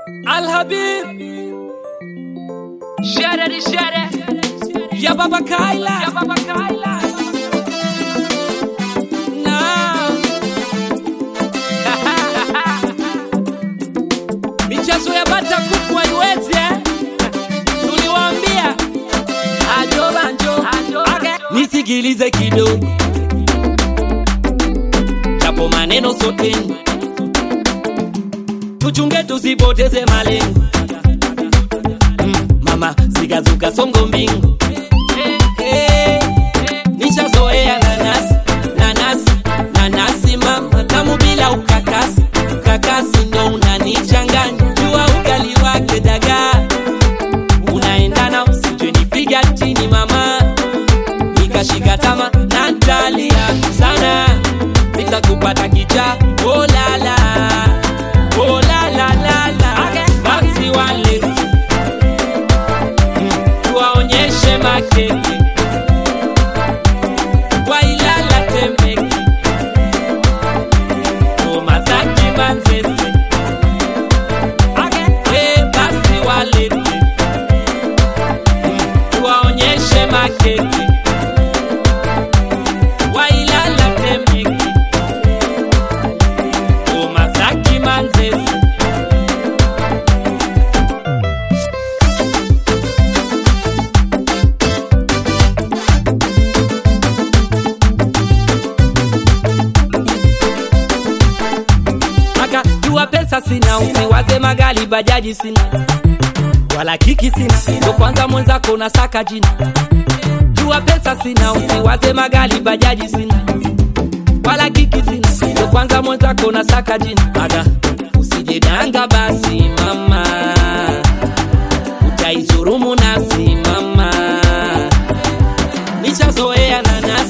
Al Habib, Share. ya Baba Kaila, na michezo ya bata kuku haiwezi tuliwaambia ajo banjo. Nisikilize kidogo, japo maneno sote tuchunge tusipoteze malengo. Mama sigazuka songo mbingu, nishazoea nanasi mama tamu bila ukakasi ndo unanichanganya. Jua ugali wake dagaa unaendana, usije nipiga chini mama nikashika tama na ntalia sana, nitakupata kicha. Oh la la, oh la la la la, basi wale tuwaonyeshe makeke wailala Temeke, Masaki Manzese, basi wale tuwaonyeshe makeke wailala Temeke, Masaki Manzese. Jua pesa sina, usiwaze magali bajaji sina, wala kiki sina, ndo kwanza mwenzako nasaka jina. Jua pesa sina, usiwaze magali bajaji sina, wala kiki sina, ndo kwanza mwenzako nasaka jina. Aga usijedanga basi mama, utaizurumu nafsi mama. Nishazoea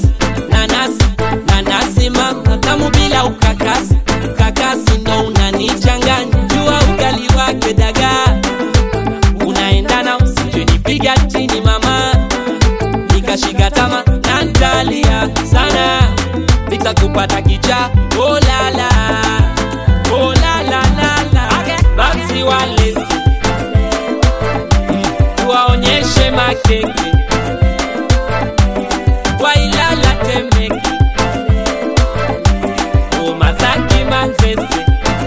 nanasi mama tamu bila ukakasi ndo unanichanganya. Jua ugali wake dagaa unaendana, usije nipiga chini mama nikashika tama na ntalia sana, nitakupata kicha. Oh la la, oh la la la la, basi wale tuwaonyeshe makeke wailala Temeke, Masaki Manzese,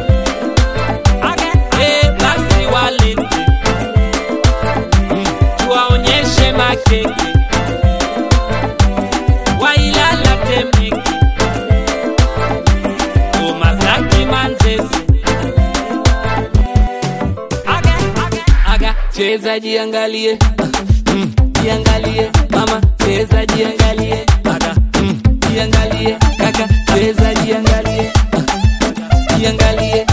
basi wale tuwaonyeshe makeke wailala Temeke, Masaki Manzese. Aga cheza jiangalie, jiangalie mama, cheza jiangalie. Aga jiangalie kaka, cheza jiangalie, jiangalie